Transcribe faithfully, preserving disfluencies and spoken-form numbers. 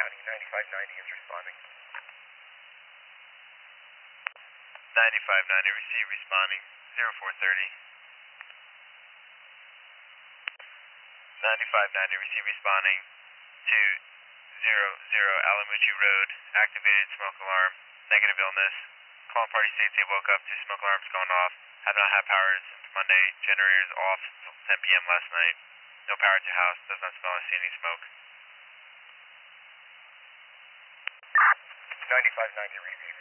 County, ninety-five ninety is responding. ninety-five ninety, receive responding, zero four thirty. ninety-five ninety, receive responding to zero zero Alamucci Road, activated smoke alarm, negative illness. Call and party states they woke up to smoke alarms going off. Have not had power since Monday, generators off until ten p m last night. No power to house, does not smell or see any smoke. ninety-five ninety, receive